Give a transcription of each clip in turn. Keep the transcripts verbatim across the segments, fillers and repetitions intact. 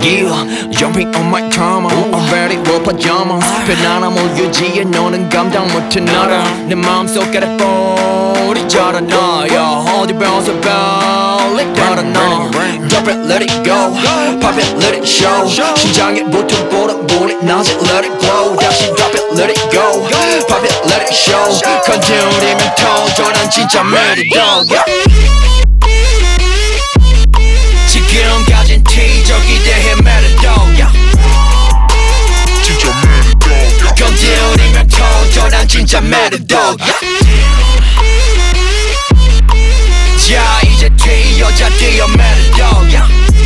Yeah, jumping on my trauma. I'm ready for pajamas. 편안함을 유지해 너는 감당 못해 나를 내 마음속 아래 볼이 자라나. Yeah, 어디 배워서 빨리 달아나. Drop it, let it go. Pop it, let it show. 심장에 붙은 보라보리 낮에 let it glow. 다시 drop it, let it go. Pop it, let it show. 건드리면 터져 난 진짜 mad dog. 지금까진 티적이 대해 mad dog. 진짜 mad dog. 건드리면 터져 난 진짜 mad dog. 자 이제 튀어자 뛰어 mad dog.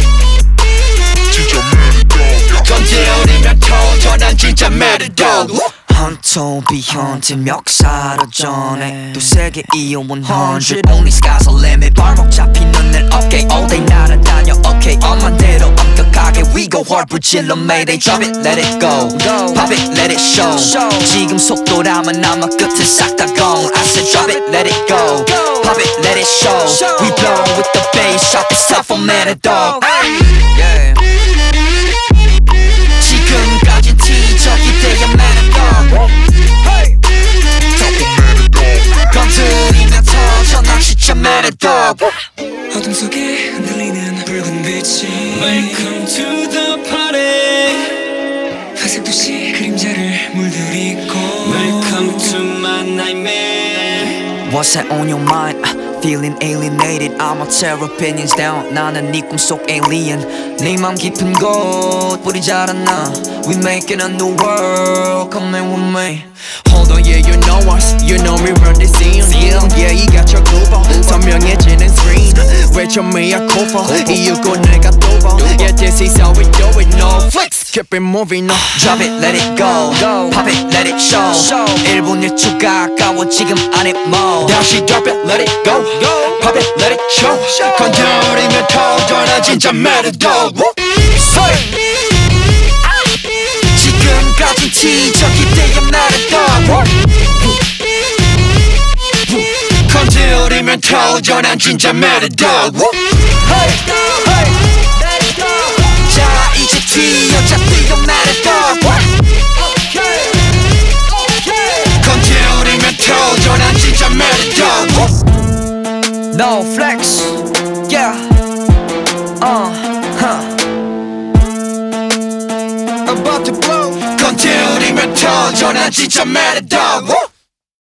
진짜 mad dog. 건드리면 터져 난 진짜 mad dog. 헌터 비현재 멱살어 전에 또 세계 이어 hundred Only sky's the limit 발목 잡히는 날 okay all day 날아다녀 okay 엄만 대로 엄격하게 we go hard 불질러 mayday drop it let it go pop it let it show 지금 속도라면 아마 끝은 싹 다 gone I said drop it let it go pop it let it show we blow with the bass shot this up for mad dog yeah. 지금까진 티적이 되어 mad dog 건드리면 터져 난 진짜 mad dog. 어둠 속에 흔들리는 붉은 빛이 Welcome to the party 회색 도시 그림자를 물들이고 Welcome to my nightmare What's that on your mind? Feeling alienated I'ma tear opinions down 나는 네 꿈속 alien 네 맘 깊은 곳 뿌리 자랐나 We making a new world Come in with me Hold on, yeah, you know us. You know we run the scene. Yeah, yeah, you got your global. 선명해지는 screen. 외쳐 Mia Khalifa. 이유고 내가 또 봐. Yeah, this is how we do it. No flex. Keep it moving on. Drop it, let it go. Pop it, let it show. 일 분 일 초가 아까워 지금 안에 뭐. 다시 drop it, let it go. Pop it, let it show. 건드리면 터져 난 진짜 mad dog. 지금까진 티적이 되어 mad dog. 건드리면 터져 난 진짜 mad dog. 자 이제 튀어자 뛰어 mad dog. 건드리면 터져 난 진짜 mad dog. No flex, yeah, uh, huh. About to blow. 건드리면 터져 난 진짜 mad dog.